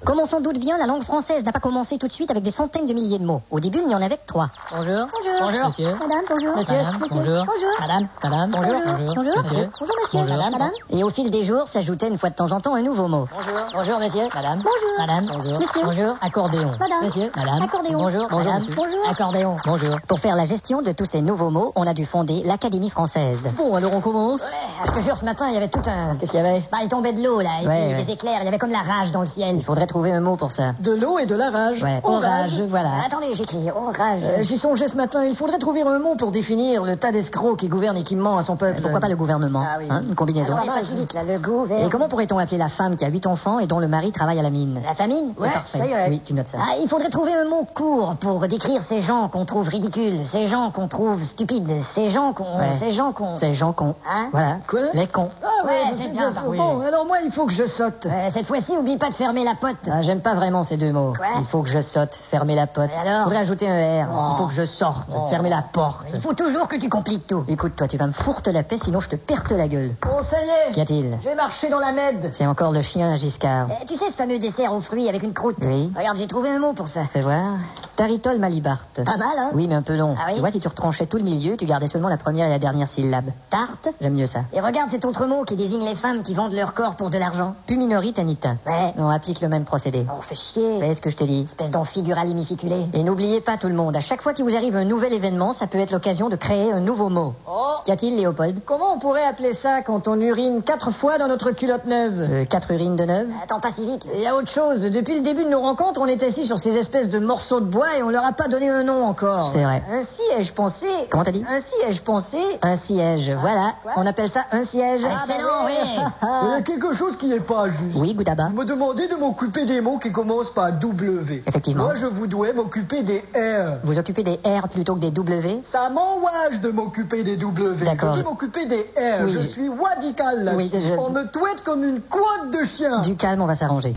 Comme on s'en doute bien, la langue française n'a pas commencé tout de suite avec des centaines de milliers de mots. Au début, il n'y en avait que 3. Bonjour. Bonjour. Bonjour. Monsieur. Madame, bonjour. Monsieur. Madame, Bonjour. Bonjour. Madame. Madame. Bonjour. Bonjour. Monsieur. Bonjour, monsieur. Bonjour. Madame. Et au fil des jours, s'ajoutait une fois de temps en temps un nouveau mot. Bonjour. Bonjour, monsieur. Madame. Bonjour. Madame. Bonjour. Monsieur. Bonjour. Accordéon. Madame. Monsieur. Madame. Accordéon. Bonjour. Bonjour, Madame. monsieur. Bonjour. Accordéon. Bonjour. Pour faire la gestion de tous ces nouveaux mots, on a dû fonder l'Académie française. Bon, alors on commence. Ouais, je te jure, ce matin, il y avait tout un... Qu'est-ce qu'il y avait? Bah, il tombait de l'eau, là, et Ouais, puis ouais. des éclairs, il y avait comme la rage dans le ciel. Il faudrait trouver un mot pour ça. De l'eau et de la rage. Ouais, orage, voilà. Attendez, j'écris orage. J'y songeais ce matin. Il faudrait trouver un mot pour définir le tas d'escrocs qui gouverne et qui ment à son peuple. Pourquoi pas le gouvernement? Ah oui. Hein, une combinaison. Alors, Pas si vite, là, le gouvernement. Et comment pourrait-on appeler la femme qui a 8 enfants et dont le mari travaille à la mine? La famine? Ouais, parfait. ça irait. Oui, tu notes ça. Ah, il faudrait trouver un mot court pour décrire ces gens qu'on trouve ridicules, ces gens qu'on trouve stupides, ces gens qu'on... Ouais. Ces gens qu'on... Ces gens cons. Hein? Voilà. Quoi? Les cons. Ah Ouais, je c'est sais bien, sûr. oui. Bon, alors moi, il faut que je saute. Cette fois-ci, oublie pas de fermer la pote. Ah, j'aime pas vraiment ces deux mots. Quoi? Il faut que je saute, fermer la pote. Et alors? Faudrait ajouter un R. Oh. Il faut que je sorte, Oh. fermer la porte. Il faut toujours que tu compliques tout. Écoute, toi, tu vas me fourter la paix, sinon je te perte la gueule. Bon, ça y est. Qu'y a-t-il? J'ai marché dans la Med. C'est encore le chien à Giscard. Tu sais ce fameux dessert aux fruits avec une croûte? Oui. Regarde, j'ai trouvé un mot pour ça. Fais voir. Taritol malibarte. Pas mal, hein? Oui, mais un peu long. Ah oui? Tu vois, si tu retranchais tout le milieu, tu gardais seulement la première et la dernière syllabe. Tarte. J'aime mieux ça. Et regarde cet autre mot qui désigne les femmes qui vendent leur corps pour de l'argent. Puminori tanita. Ouais. On applique le même procédé. Oh, fait chier. Fais ce que je te dis. Espèce d'enfigural immificulé. Et n'oubliez pas tout le monde, à chaque fois qu'il vous arrive un nouvel événement, ça peut être l'occasion de créer un nouveau mot. Oh. Qu'y a-t-il, Léopold? Comment on pourrait appeler ça quand on urine 4 fois dans notre culotte neuve? 4 urines de neuve? Attends, pas si vite. Il y a autre chose. Depuis le début de nos rencontres, on est assis sur ces espèces de morceaux de bois et on leur a pas donné un nom encore. C'est vrai. Ainsi ai-je pensé... Comment t'as dit? Ainsi ai-je pensé... Un siège, voilà. Quoi? On appelle ça un siège. Excellent, oui. Il y a quelque chose qui n'est pas juste. Oui, Goudaba. Vous me demandez de m'occuper des mots qui commencent par W. Effectivement. Moi, je voudrais m'occuper des R. Vous occupez des R plutôt que des W? Ça m'enrage de m'occuper des W. D'accord. Je veux m'occuper des R. Oui, je suis radical là-dessus. Oui, On me touette comme une couette de chien. Du calme, on va s'arranger.